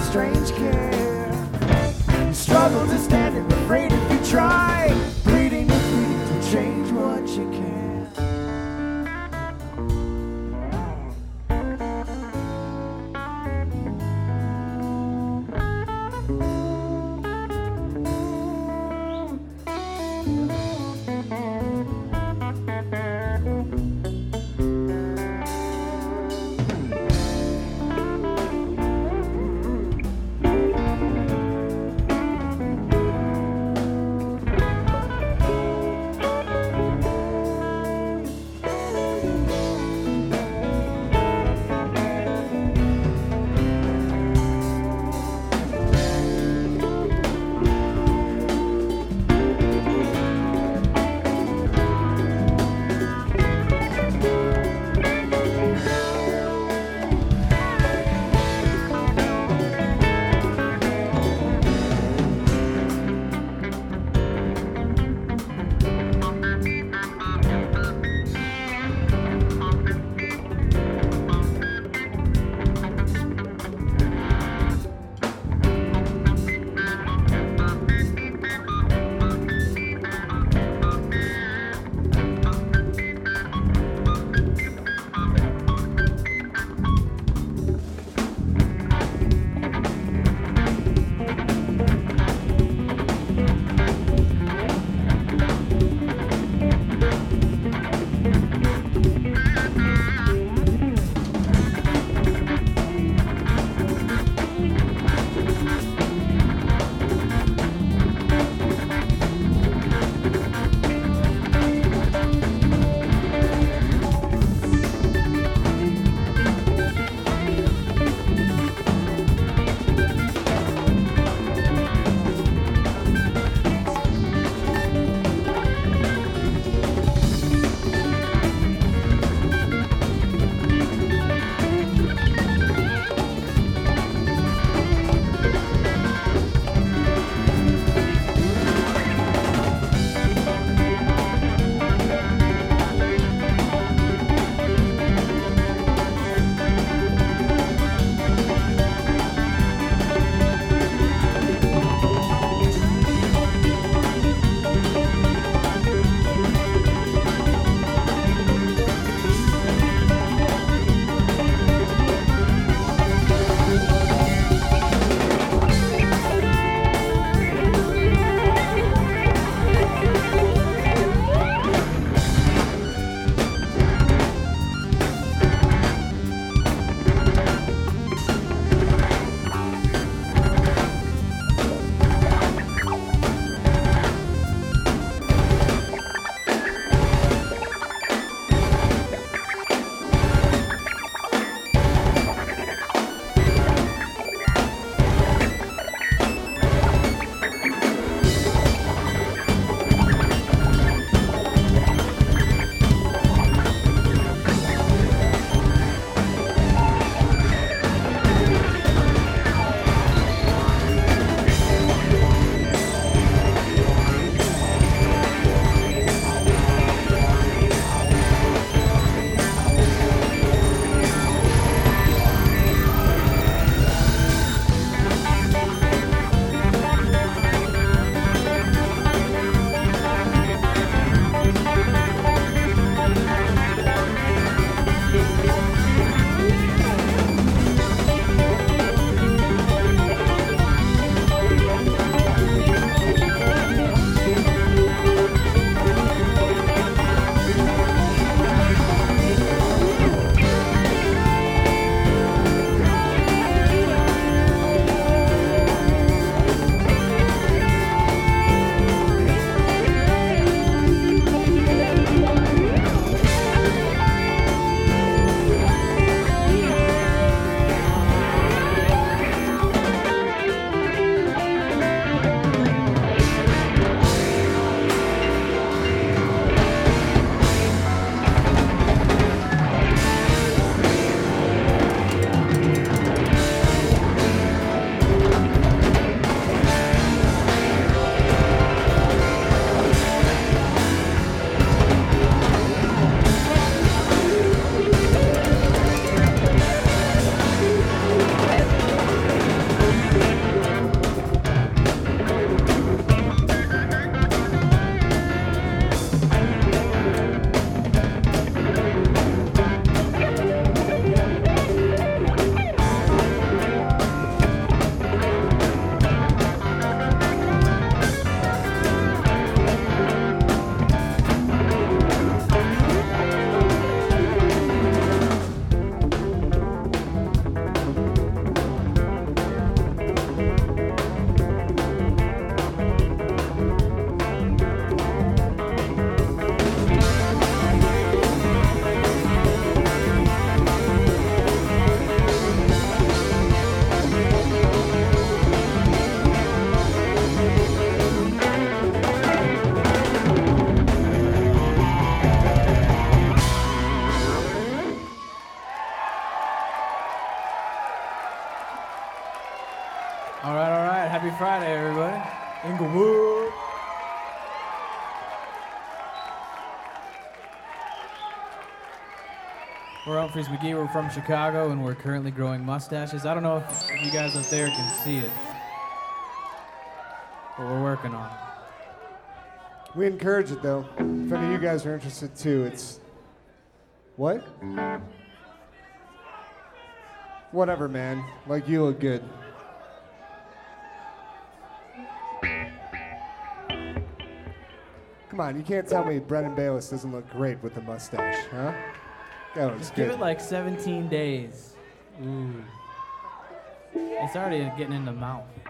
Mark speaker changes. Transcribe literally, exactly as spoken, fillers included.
Speaker 1: strange care. You struggle to stand it, afraid if you try, bleeding your feet to change what you can.
Speaker 2: everybody. Inglewood. We're Humphreys McGee. We're from Chicago, and we're currently growing mustaches. I don't know if you guys up there can see it, but we're working on it.
Speaker 1: We encourage it, though. If any of you guys are interested, too, it's... What? Whatever, man. Like, you look good. Come on, you can't tell me Brennan Bayless doesn't look great with the mustache, huh? That looks
Speaker 2: Just
Speaker 1: good.
Speaker 2: give it like seventeen days. Ooh. It's already getting in the mouth.